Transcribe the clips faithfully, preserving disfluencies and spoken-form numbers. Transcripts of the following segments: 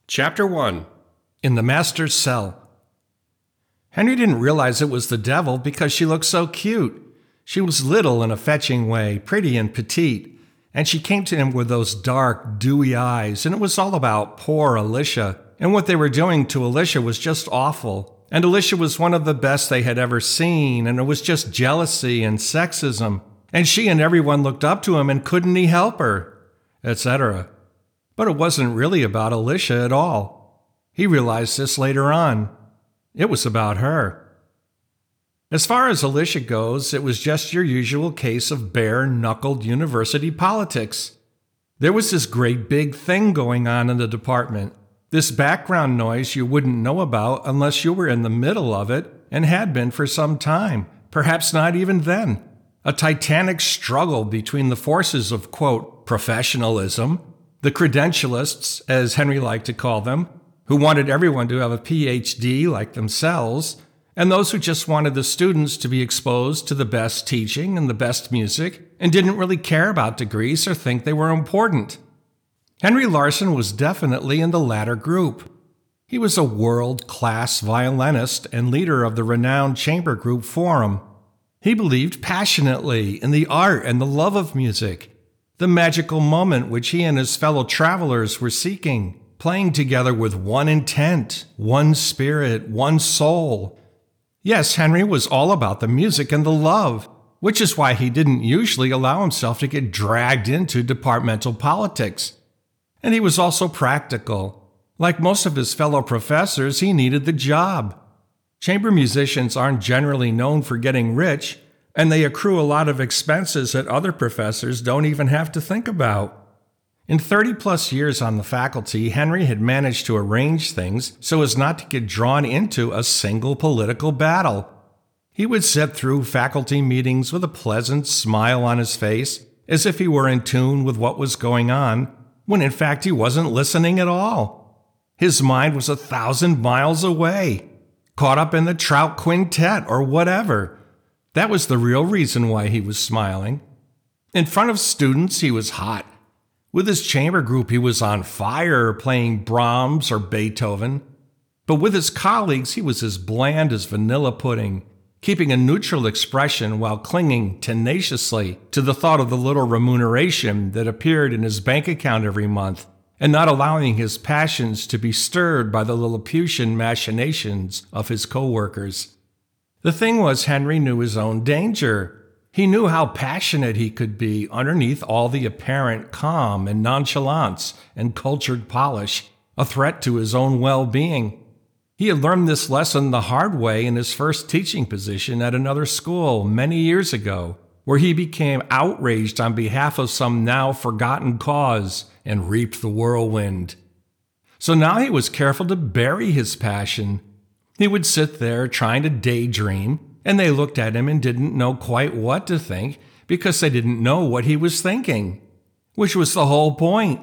Chapter one. In the Master's Cell. Henry didn't realize it was the devil because she looked so cute. She was little in a fetching way, pretty and petite, and she came to him with those dark, dewy eyes, and it was all about poor Alicia, and what they were doing to Alicia was just awful, and Alicia was one of the best they had ever seen, and it was just jealousy and sexism, and she and everyone looked up to him and couldn't he help her, et cetera. But it wasn't really about Alicia at all. He realized this later on. It was about her. As far as Alicia goes, it was just your usual case of bare-knuckled university politics. There was this great big thing going on in the department, this background noise you wouldn't know about unless you were in the middle of it and had been for some time, perhaps not even then. A titanic struggle between the forces of, quote, professionalism, the credentialists, as Henry liked to call them, who wanted everyone to have a P H D like themselves, and those who just wanted the students to be exposed to the best teaching and the best music and didn't really care about degrees or think they were important. Henry Larson was definitely in the latter group. He was a world-class violinist and leader of the renowned chamber group Forum. He believed passionately in the art and the love of music, the magical moment which he and his fellow travelers were seeking, playing together with one intent, one spirit, one soul. Yes, Henry was all about the music and the love, which is why he didn't usually allow himself to get dragged into departmental politics. And he was also practical. Like most of his fellow professors, he needed the job. Chamber musicians aren't generally known for getting rich, and they accrue a lot of expenses that other professors don't even have to think about. In thirty-plus years on the faculty, Henry had managed to arrange things so as not to get drawn into a single political battle. He would sit through faculty meetings with a pleasant smile on his face, as if he were in tune with what was going on, when in fact he wasn't listening at all. His mind was a thousand miles away, caught up in the Trout Quintet or whatever. That was the real reason why he was smiling. In front of students, he was hot. With his chamber group, he was on fire, playing Brahms or Beethoven. But with his colleagues, he was as bland as vanilla pudding, keeping a neutral expression while clinging tenaciously to the thought of the little remuneration that appeared in his bank account every month, and not allowing his passions to be stirred by the Lilliputian machinations of his co-workers. The thing was, Henry knew his own danger. He knew how passionate he could be underneath all the apparent calm and nonchalance and cultured polish, a threat to his own well-being. He had learned this lesson the hard way in his first teaching position at another school many years ago, where he became outraged on behalf of some now forgotten cause and reaped the whirlwind. So now he was careful to bury his passion. He would sit there trying to daydream, and they looked at him and didn't know quite what to think because they didn't know what he was thinking, which was the whole point.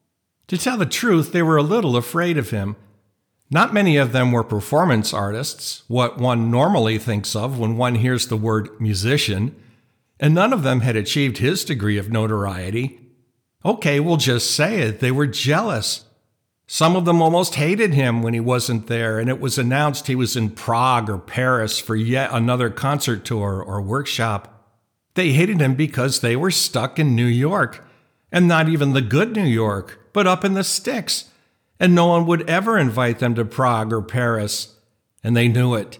To tell the truth, they were a little afraid of him. Not many of them were performance artists, what one normally thinks of when one hears the word musician, and none of them had achieved his degree of notoriety. Okay, we'll just say it, they were jealous. Some of them almost hated him when he wasn't there, and it was announced he was in Prague or Paris for yet another concert tour or workshop. They hated him because they were stuck in New York, and not even the good New York, but up in the sticks, and no one would ever invite them to Prague or Paris, and they knew it.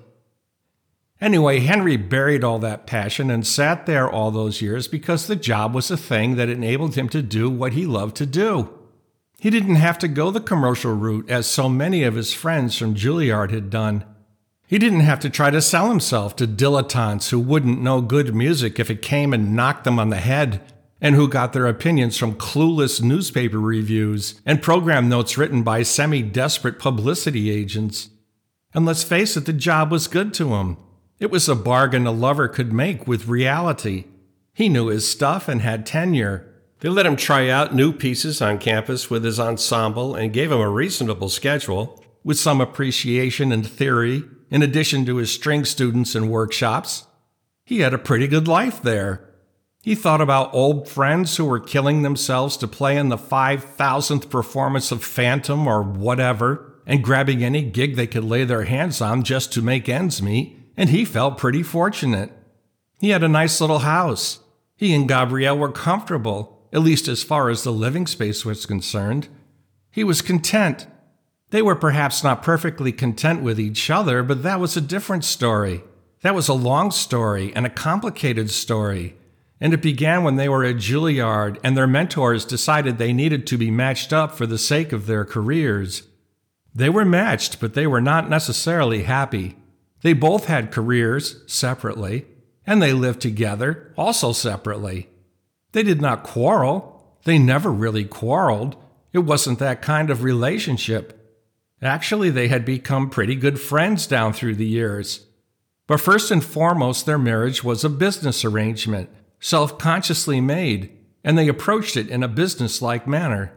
Anyway, Henry buried all that passion and sat there all those years because the job was a thing that enabled him to do what he loved to do. He didn't have to go the commercial route as so many of his friends from Juilliard had done. He didn't have to try to sell himself to dilettantes who wouldn't know good music if it came and knocked them on the head, and who got their opinions from clueless newspaper reviews and program notes written by semi-desperate publicity agents. And let's face it, the job was good to him. It was a bargain a lover could make with reality. He knew his stuff and had tenure. They let him try out new pieces on campus with his ensemble and gave him a reasonable schedule, with some appreciation and theory, in addition to his string students and workshops. He had a pretty good life there. He thought about old friends who were killing themselves to play in the five thousandth performance of Phantom or whatever, and grabbing any gig they could lay their hands on just to make ends meet, and he felt pretty fortunate. He had a nice little house. He and Gabrielle were comfortable, at least as far as the living space was concerned. He was content. They were perhaps not perfectly content with each other, but that was a different story. That was a long story and a complicated story. And it began when they were at Juilliard and their mentors decided they needed to be matched up for the sake of their careers. They were matched, but they were not necessarily happy. They both had careers, separately, and they lived together, also separately. They did not quarrel. They never really quarreled. It wasn't that kind of relationship. Actually, they had become pretty good friends down through the years. But first and foremost, their marriage was a business arrangement, self-consciously made, and they approached it in a business-like manner.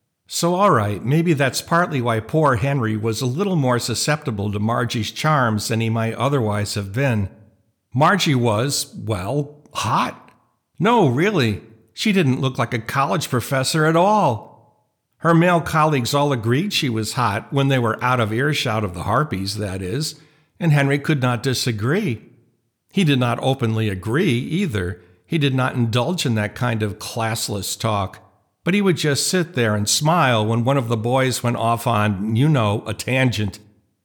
So all right, maybe that's partly why poor Henry was a little more susceptible to Margie's charms than he might otherwise have been. Margie was, well, hot. No, really, she didn't look like a college professor at all. Her male colleagues all agreed she was hot when they were out of earshot of the harpies, that is, and Henry could not disagree. He did not openly agree, either. He did not indulge in that kind of classless talk, but he would just sit there and smile when one of the boys went off on, you know, a tangent.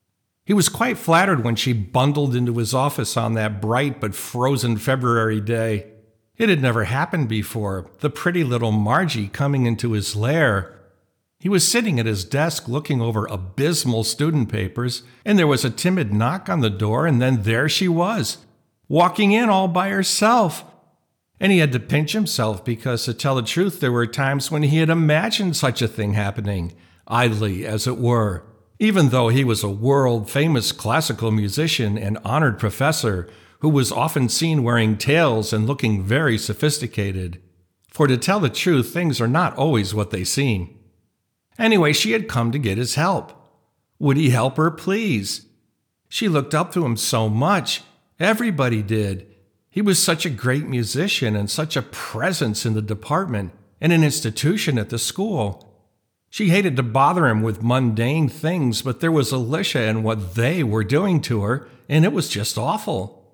He was quite flattered when she bundled into his office on that bright but frozen February day. It had never happened before, the pretty little Margie coming into his lair. He was sitting at his desk looking over abysmal student papers, and there was a timid knock on the door, and then there she was, walking in all by herself. And he had to pinch himself because, to tell the truth, there were times when he had imagined such a thing happening, idly as it were, even though he was a world-famous classical musician and honored professor who was often seen wearing tails and looking very sophisticated. For to tell the truth, things are not always what they seem. Anyway, she had come to get his help. Would he help her, please? She looked up to him so much. Everybody did. He was such a great musician and such a presence in the department and an institution at the school. She hated to bother him with mundane things, but there was Alicia and what they were doing to her, and it was just awful.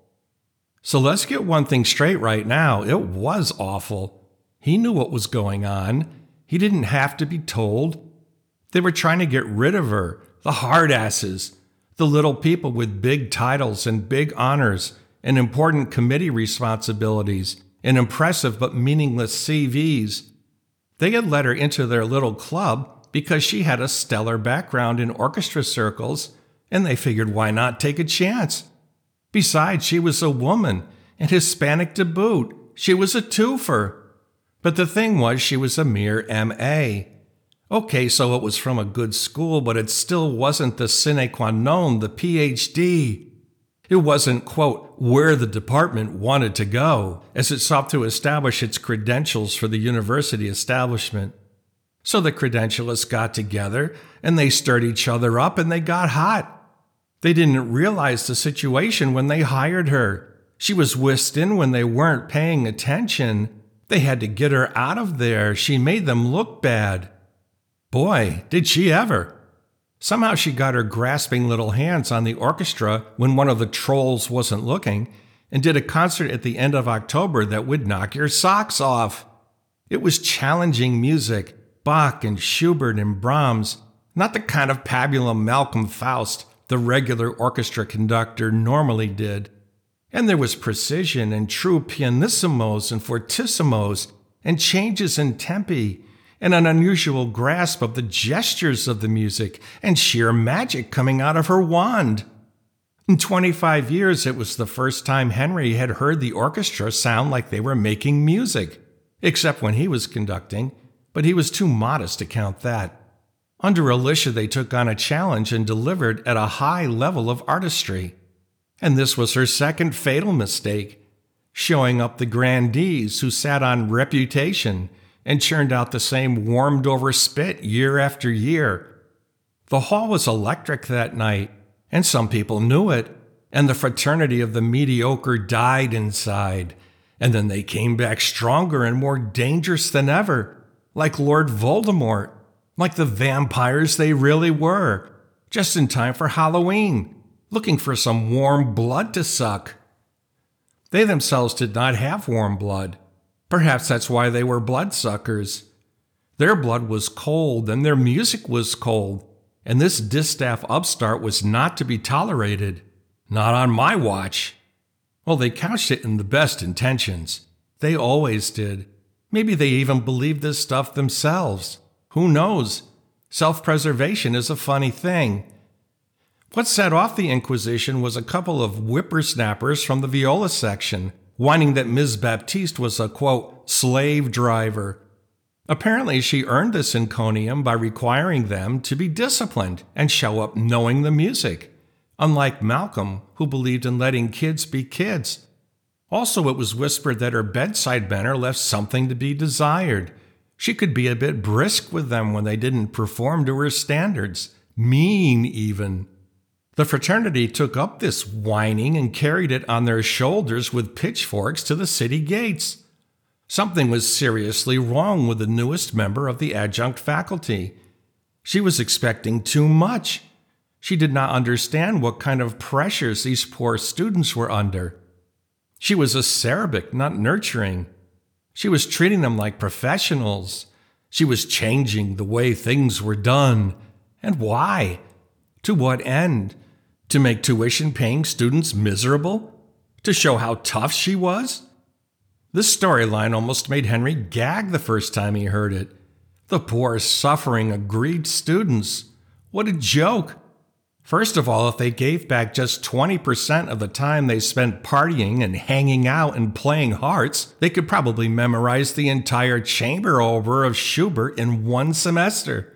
So let's get one thing straight right now. It was awful. He knew what was going on. He didn't have to be told. They were trying to get rid of her, the hardasses, the little people with big titles and big honors, and important committee responsibilities, and impressive but meaningless C Vs. They had let her into their little club because she had a stellar background in orchestra circles, and they figured why not take a chance? Besides, she was a woman, and Hispanic to boot. She was a twofer. But the thing was, she was a mere M A. Okay, so it was from a good school, but it still wasn't the sine qua non, the P H D. It wasn't, quote, where the department wanted to go, as it sought to establish its credentials for the university establishment. So the credentialists got together, and they stirred each other up, and they got hot. They didn't realize the situation when they hired her. She was whisked in when they weren't paying attention. They had to get her out of there. She made them look bad. Boy, did she ever. Somehow she got her grasping little hands on the orchestra when one of the trolls wasn't looking, and did a concert at the end of October that would knock your socks off. It was challenging music, Bach and Schubert and Brahms, not the kind of pabulum Malcolm Faust the regular orchestra conductor normally did. And there was precision and true pianissimos and fortissimos and changes in tempi, and an unusual grasp of the gestures of the music, and sheer magic coming out of her wand. In twenty-five years, it was the first time Henry had heard the orchestra sound like they were making music, except when he was conducting, but he was too modest to count that. Under Alicia, they took on a challenge and delivered at a high level of artistry. And this was her second fatal mistake, showing up the grandees who sat on reputation and churned out the same warmed-over spit year after year. The hall was electric that night, and some people knew it, and the fraternity of the mediocre died inside, And then they came back stronger and more dangerous than ever, like Lord Voldemort, like the vampires they really were, just in time for Halloween, looking for some warm blood to suck. They themselves did not have warm blood. Perhaps that's why they were bloodsuckers. Their blood was cold and their music was cold, and this distaff upstart was not to be tolerated. Not on my watch. Well, they couched it in the best intentions. They always did. Maybe they even believed this stuff themselves. Who knows? Self-preservation is a funny thing. What set off the Inquisition was a couple of whippersnappers from the viola section, whining that Miz Baptiste was a, quote, slave driver. Apparently, she earned this encomium by requiring them to be disciplined and show up knowing the music, unlike Malcolm, who believed in letting kids be kids. Also, it was whispered that her bedside manner left something to be desired. She could be a bit brisk with them when they didn't perform to her standards, mean even. The fraternity took up this whining and carried it on their shoulders with pitchforks to the city gates. Something was seriously wrong with the newest member of the adjunct faculty. She was expecting too much. She did not understand what kind of pressures these poor students were under. She was acerbic, not nurturing. She was treating them like professionals. She was changing the way things were done. And why? To what end? To make tuition-paying students miserable? To show how tough she was? This storyline almost made Henry gag the first time he heard it. The poor, suffering, aggrieved students. What a joke! First of all, if they gave back just twenty percent of the time they spent partying and hanging out and playing hearts, they could probably memorize the entire chamber over of Schubert in one semester.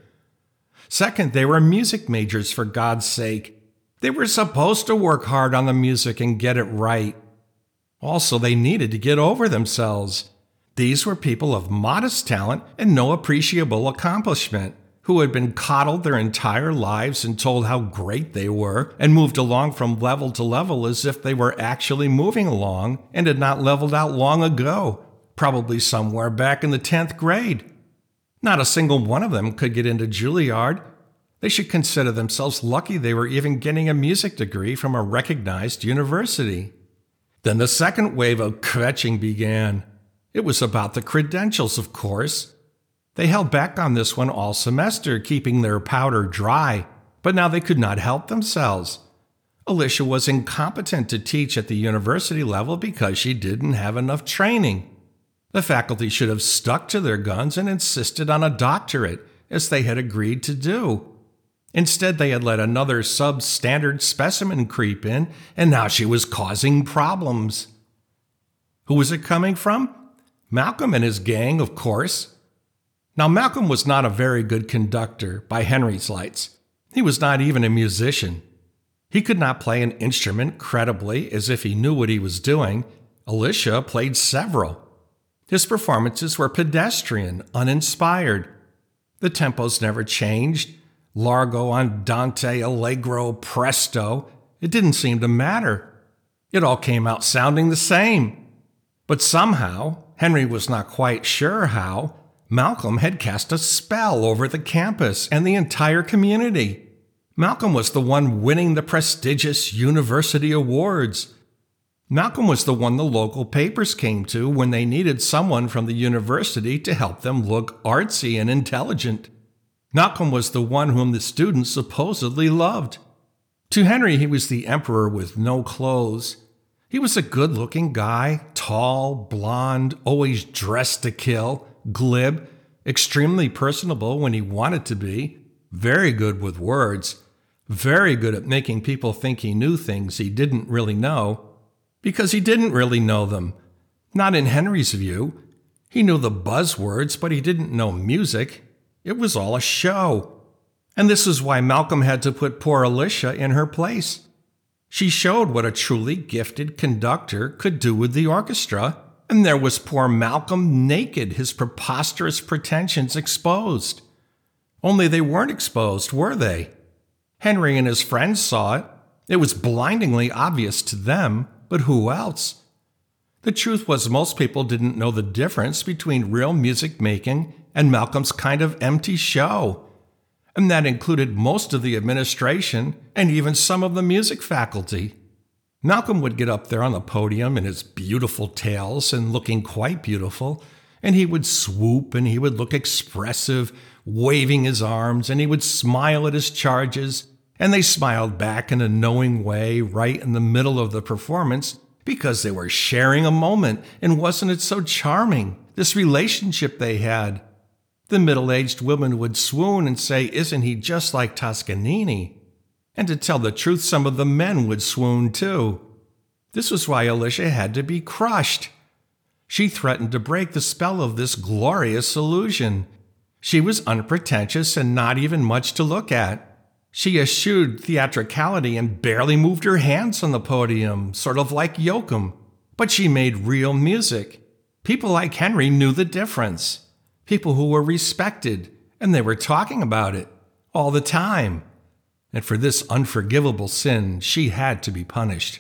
Second, they were music majors, for God's sake. They were supposed to work hard on the music and get it right. Also, they needed to get over themselves. These were people of modest talent and no appreciable accomplishment, who had been coddled their entire lives and told how great they were, and moved along from level to level as if they were actually moving along and had not leveled out long ago, probably somewhere back in the tenth grade. Not a single one of them could get into Juilliard. They should consider themselves lucky they were even getting a music degree from a recognized university. Then the second wave of kvetching began. It was about the credentials, of course. They held back on this one all semester, keeping their powder dry, but now they could not help themselves. Alicia was incompetent to teach at the university level because she didn't have enough training. The faculty should have stuck to their guns and insisted on a doctorate, as they had agreed to do. Instead, they had let another substandard specimen creep in, and now she was causing problems. Who was it coming from? Malcolm and his gang, of course. Now, Malcolm was not a very good conductor, by Henry's lights. He was not even a musician. He could not play an instrument credibly as if he knew what he was doing. Alicia played several. His performances were pedestrian, uninspired. The tempos never changed. Largo, andante, allegro, presto. It didn't seem to matter. It all came out sounding the same. But somehow, Henry was not quite sure how, Malcolm had cast a spell over the campus and the entire community. Malcolm was the one winning the prestigious university awards. Malcolm was the one the local papers came to when they needed someone from the university to help them look artsy and intelligent. Malcolm was the one whom the students supposedly loved. To Henry, he was the emperor with no clothes. He was a good-looking guy, tall, blonde, always dressed to kill, glib, extremely personable when he wanted to be, very good with words, very good at making people think he knew things he didn't really know, because he didn't really know them. Not in Henry's view. He knew the buzzwords, but he didn't know music. It was all a show. And this is why Malcolm had to put poor Alicia in her place. She showed what a truly gifted conductor could do with the orchestra, and there was poor Malcolm naked, his preposterous pretensions exposed. Only they weren't exposed, were they? Henry and his friends saw it. It was blindingly obvious to them, but who else? The truth was most people didn't know the difference between real music making and Malcolm's kind of empty show. And that included most of the administration and even some of the music faculty. Malcolm would get up there on the podium in his beautiful tails and looking quite beautiful, and he would swoop and he would look expressive, waving his arms, and he would smile at his charges, and they smiled back in a knowing way right in the middle of the performance because they were sharing a moment, and wasn't it so charming, this relationship they had? The middle-aged woman would swoon and say, "Isn't he just like Toscanini?" And to tell the truth, some of the men would swoon too. This was why Alicia had to be crushed. She threatened to break the spell of this glorious illusion. She was unpretentious and not even much to look at. She eschewed theatricality and barely moved her hands on the podium, sort of like Yoakum. But she made real music. People like Henry knew the difference. People who were respected, and they were talking about it all the time. And for this unforgivable sin, she had to be punished.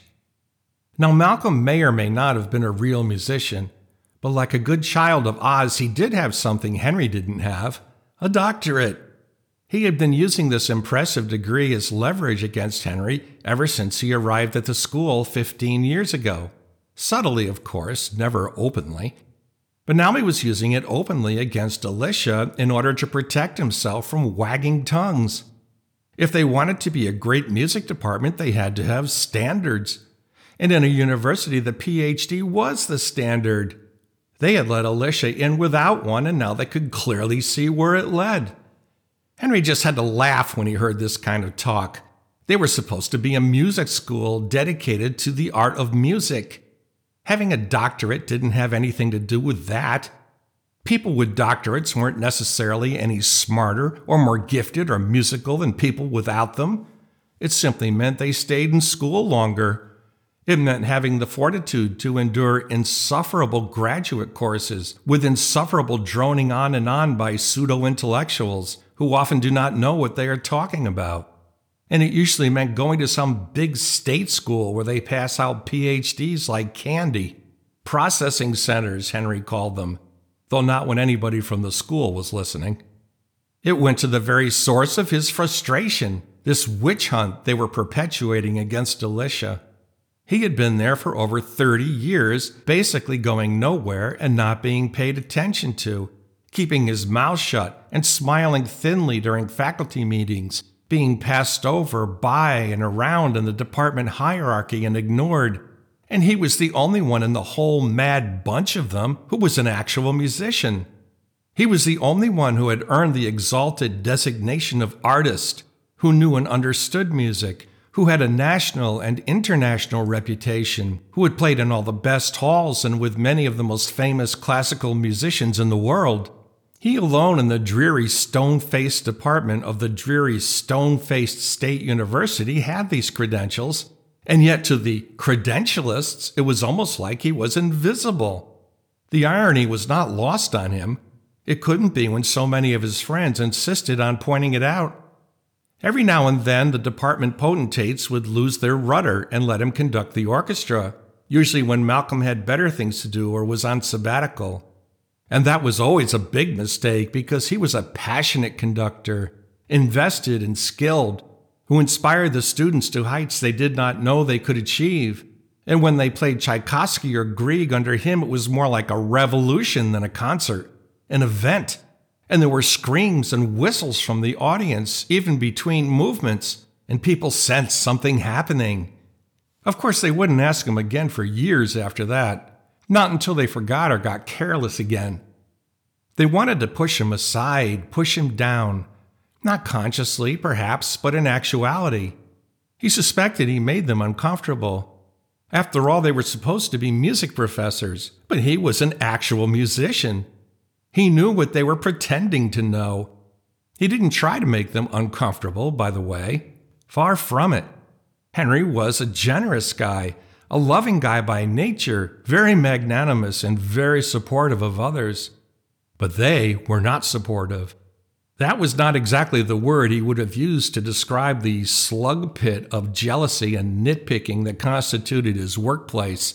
Now, Malcolm may or may not have been a real musician, but like a good child of Oz, he did have something Henry didn't have, a doctorate. He had been using this impressive degree as leverage against Henry ever since he arrived at the school fifteen years ago. Subtly, of course, never openly. But now he was using it openly against Alicia in order to protect himself from wagging tongues. If they wanted to be a great music department, they had to have standards. And in a university, the P H D was the standard. They had let Alicia in without one, and now they could clearly see where it led. Henry just had to laugh when he heard this kind of talk. They were supposed to be a music school dedicated to the art of music. Having a doctorate didn't have anything to do with that. People with doctorates weren't necessarily any smarter or more gifted or musical than people without them. It simply meant they stayed in school longer. It meant having the fortitude to endure insufferable graduate courses with insufferable droning on and on by pseudo-intellectuals who often do not know what they are talking about. And it usually meant going to some big state school where they pass out P H Ds like candy. Processing centers, Henry called them, though not when anybody from the school was listening. It went to the very source of his frustration, this witch hunt they were perpetuating against Alicia. He had been there for over thirty years, basically going nowhere and not being paid attention to, keeping his mouth shut and smiling thinly during faculty meetings, being passed over by and around in the department hierarchy and ignored. And he was the only one in the whole mad bunch of them who was an actual musician. He was the only one who had earned the exalted designation of artist, who knew and understood music, who had a national and international reputation, who had played in all the best halls and with many of the most famous classical musicians in the world. He alone in the dreary stone-faced department of the dreary stone-faced state university had these credentials, and yet to the credentialists it was almost like he was invisible. The irony was not lost on him. It couldn't be when so many of his friends insisted on pointing it out. Every now and then the department potentates would lose their rudder and let him conduct the orchestra, usually when Malcolm had better things to do or was on sabbatical. And that was always a big mistake because he was a passionate conductor, invested and skilled, who inspired the students to heights they did not know they could achieve. And when they played Tchaikovsky or Grieg under him, it was more like a revolution than a concert, an event. And there were screams and whistles from the audience, even between movements, and people sensed something happening. Of course, they wouldn't ask him again for years after that. Not until they forgot or got careless again. They wanted to push him aside, push him down. Not consciously, perhaps, but in actuality. He suspected he made them uncomfortable. After all, they were supposed to be music professors, but he was an actual musician. He knew what they were pretending to know. He didn't try to make them uncomfortable, by the way. Far from it. Henry was a generous guy, a loving guy by nature, very magnanimous and very supportive of others. But they were not supportive. That was not exactly the word he would have used to describe the slug pit of jealousy and nitpicking that constituted his workplace.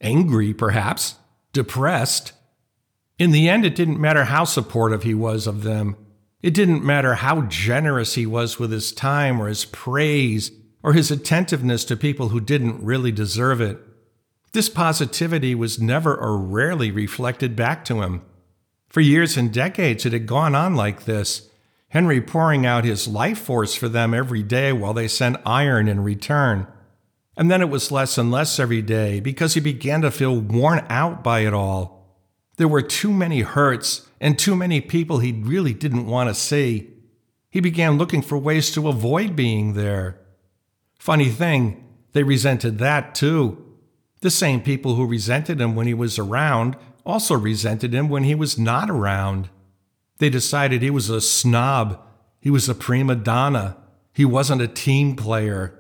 angry perhaps, depressed. In the end, it didn't matter how supportive he was of them. It didn't matter how generous he was with his time or his praise or his attentiveness to people who didn't really deserve it. This positivity was never or rarely reflected back to him. For years and decades, it had gone on like this, Henry pouring out his life force for them every day while they sent iron in return. And then it was less and less every day because he began to feel worn out by it all. There were too many hurts and too many people he really didn't want to see. He began looking for ways to avoid being there. Funny thing, they resented that too. The same people who resented him when he was around also resented him when he was not around. They decided he was a snob. He was a prima donna. He wasn't a team player.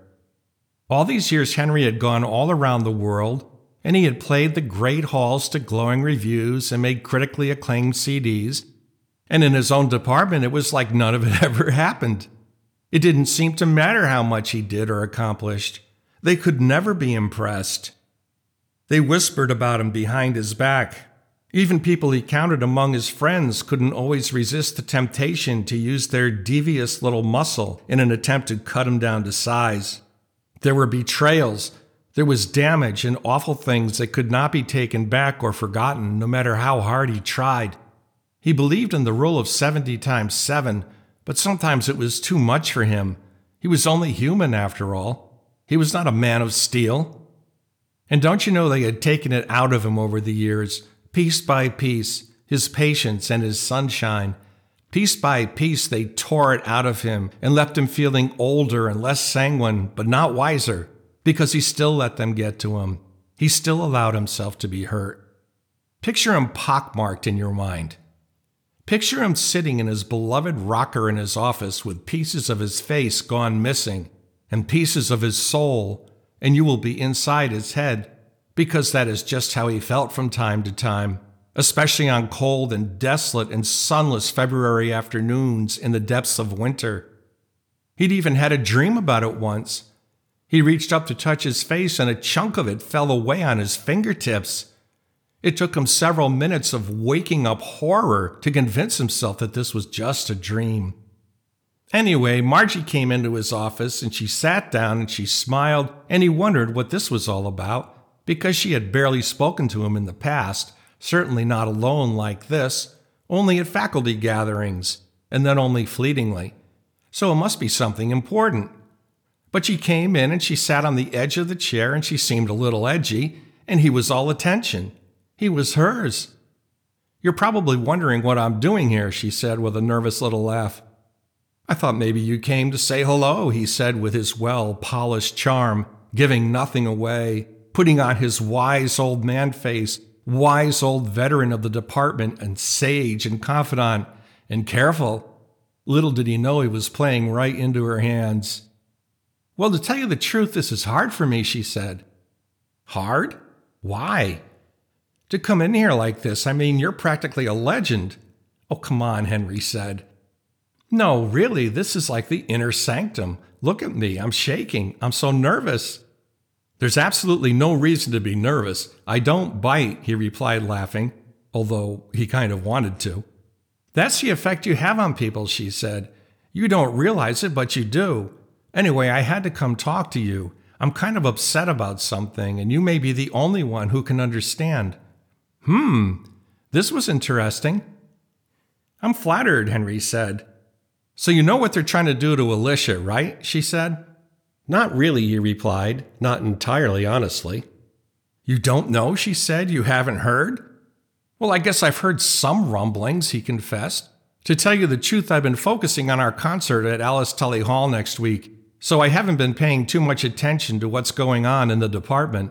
All these years, Henry had gone all around the world, and he had played the great halls to glowing reviews and made critically acclaimed C Ds. And in his own department, it was like none of it ever happened. It didn't seem to matter how much he did or accomplished. They could never be impressed. They whispered about him behind his back. Even people he counted among his friends couldn't always resist the temptation to use their devious little muscle in an attempt to cut him down to size. There were betrayals. There was damage and awful things that could not be taken back or forgotten, no matter how hard he tried. He believed in the rule of seventy times seven, but sometimes it was too much for him. He was only human, after all. He was not a man of steel. And don't you know they had taken it out of him over the years, piece by piece, his patience and his sunshine. Piece by piece, they tore it out of him and left him feeling older and less sanguine, but not wiser, because he still let them get to him. He still allowed himself to be hurt. Picture him pockmarked in your mind. Picture him sitting in his beloved rocker in his office with pieces of his face gone missing and pieces of his soul, and you will be inside his head, because that is just how he felt from time to time, especially on cold and desolate and sunless February afternoons in the depths of winter. He'd even had a dream about it once. He reached up to touch his face, and a chunk of it fell away on his fingertips. It took him several minutes of waking up horror to convince himself that this was just a dream. Anyway, Margie came into his office, and she sat down and she smiled, and he wondered what this was all about, because she had barely spoken to him in the past, certainly not alone like this, only at faculty gatherings, and then only fleetingly. So it must be something important. But she came in and she sat on the edge of the chair, and she seemed a little edgy, and he was all attention. He was hers. "You're probably wondering what I'm doing here," she said with a nervous little laugh. "I thought maybe you came to say hello," he said with his well-polished charm, giving nothing away, putting on his wise old man face, wise old veteran of the department and sage and confidant and careful. Little did he know he was playing right into her hands. "Well, to tell you the truth, this is hard for me," she said. "Hard? Why?" "To come in here like this. I mean, you're practically a legend." "Oh, come on," Henry said. "No, really, this is like the inner sanctum. Look at me. I'm shaking. I'm so nervous." "There's absolutely no reason to be nervous. I don't bite," he replied, laughing, although he kind of wanted to. "That's the effect you have on people," she said. "You don't realize it, but you do. Anyway, I had to come talk to you. I'm kind of upset about something, and you may be the only one who can understand." Hmm, this was interesting. "I'm flattered," Henry said. "So you know what they're trying to do to Alicia, right?" she said. "Not really," he replied, not entirely honestly. "You don't know?" she said. "You haven't heard?" "Well, I guess I've heard some rumblings," he confessed. "To tell you the truth, I've been focusing on our concert at Alice Tully Hall next week, so I haven't been paying too much attention to what's going on in the department."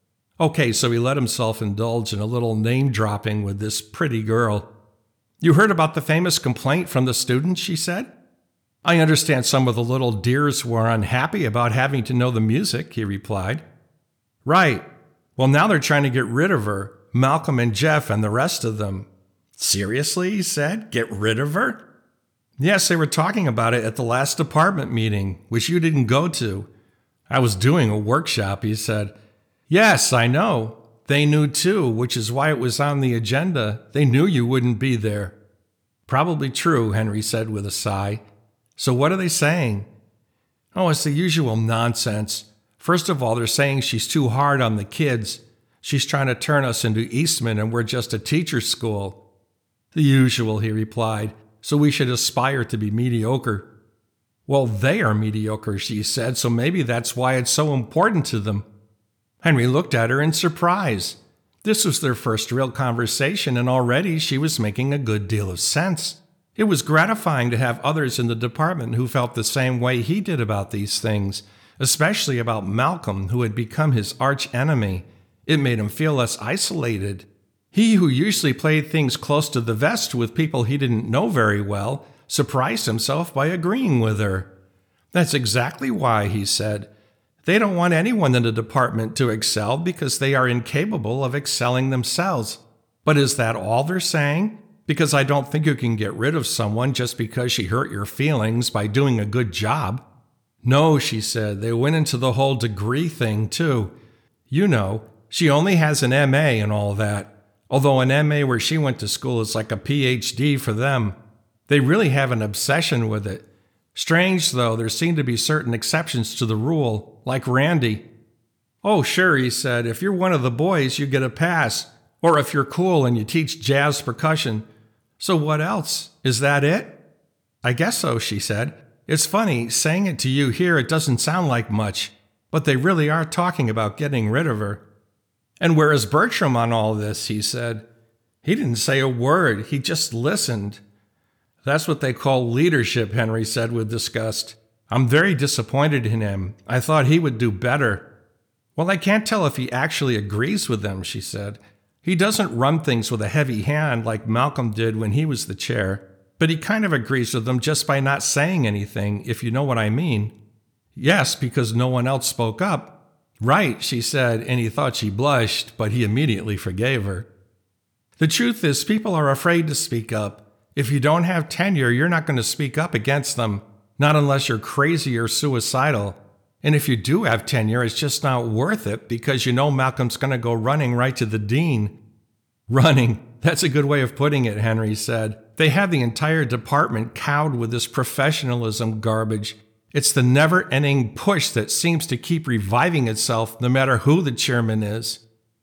Okay, so he let himself indulge in a little name-dropping with this pretty girl. "You heard about the famous complaint from the students," she said. "I understand some of the little dears were unhappy about having to know the music," he replied. "Right. Well, now they're trying to get rid of her, Malcolm and Jeff and the rest of them." "Seriously?" he said. "Get rid of her?" "Yes, they were talking about it at the last department meeting, which you didn't go to." "I was doing a workshop," he said. "Yes, I know. They knew too, which is why it was on the agenda. They knew you wouldn't be there. Probably true, Henry said with a sigh. So what are they saying? Oh, it's the usual nonsense. First of all, they're saying she's too hard on the kids. She's trying to turn us into Eastman and we're just a teacher's school. The usual, he replied. So we should aspire to be mediocre. Well, they are mediocre, she said, so maybe that's why it's so important to them. Henry looked at her in surprise. This was their first real conversation, and already she was making a good deal of sense. It was gratifying to have others in the department who felt the same way he did about these things, especially about Malcolm, who had become his arch enemy. It made him feel less isolated. He, who usually played things close to the vest with people he didn't know very well, surprised himself by agreeing with her. That's exactly why, he said. They don't want anyone in the department to excel because they are incapable of excelling themselves. But is that all they're saying? Because I don't think you can get rid of someone just because she hurt your feelings by doing a good job. No, she said, they went into the whole degree thing too. You know, she only has an M A and all that. Although an M A where she went to school is like a P H D for them. They really have an obsession with it. Strange, though, there seem to be certain exceptions to the rule, like Randy. Oh, sure, he said, if you're one of the boys, you get a pass. Or if you're cool and you teach jazz percussion. So what else? Is that it? I guess so, she said. It's funny, saying it to you here, it doesn't sound like much. But they really are talking about getting rid of her. And where is Bertram on all this, he said. He didn't say a word, he just listened. That's what they call leadership, Henry said with disgust. I'm very disappointed in him. I thought he would do better. Well, I can't tell if he actually agrees with them, she said. He doesn't run things with a heavy hand like Malcolm did when he was the chair, but he kind of agrees with them just by not saying anything, if you know what I mean. Yes, because no one else spoke up. Right, she said, and he thought she blushed, but he immediately forgave her. The truth is, people are afraid to speak up. If you don't have tenure, you're not going to speak up against them, not unless you're crazy or suicidal. And if you do have tenure, it's just not worth it because you know Malcolm's going to go running right to the dean. Running, that's a good way of putting it, Henry said. They have the entire department cowed with this professionalism garbage. It's the never-ending push that seems to keep reviving itself no matter who the chairman is.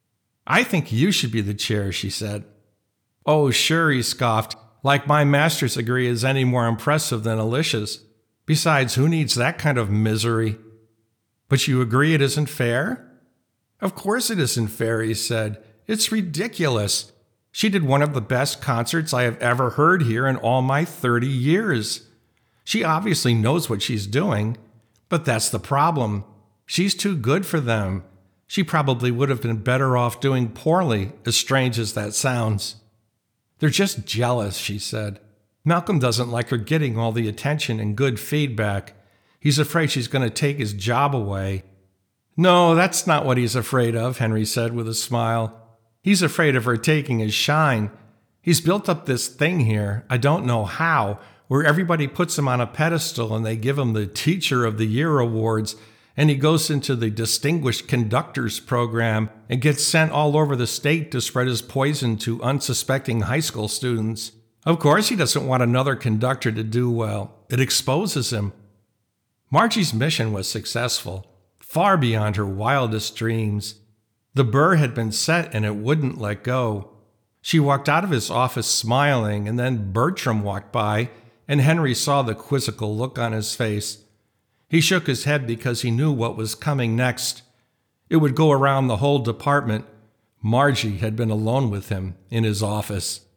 I think you should be the chair, she said. Oh, sure, he scoffed. Like my master's degree is any more impressive than Alicia's. Besides, who needs that kind of misery? But you agree it isn't fair? Of course it isn't fair, he said. It's ridiculous. She did one of the best concerts I have ever heard here in all my thirty years. She obviously knows what she's doing, but that's the problem. She's too good for them. She probably would have been better off doing poorly, as strange as that sounds. They're just jealous, she said. Malcolm doesn't like her getting all the attention and good feedback. He's afraid she's going to take his job away. No, that's not what he's afraid of, Henry said with a smile. He's afraid of her taking his shine. He's built up this thing here, I don't know how, where everybody puts him on a pedestal and they give him the Teacher of the Year awards, and he goes into the Distinguished Conductors program and gets sent all over the state to spread his poison to unsuspecting high school students. Of course, he doesn't want another conductor to do well. It exposes him. Margie's mission was successful, far beyond her wildest dreams. The burr had been set and it wouldn't let go. She walked out of his office smiling, and then Bertram walked by, and Henry saw the quizzical look on his face. He shook his head because he knew what was coming next. It would go around the whole department. Margie had been alone with him in his office.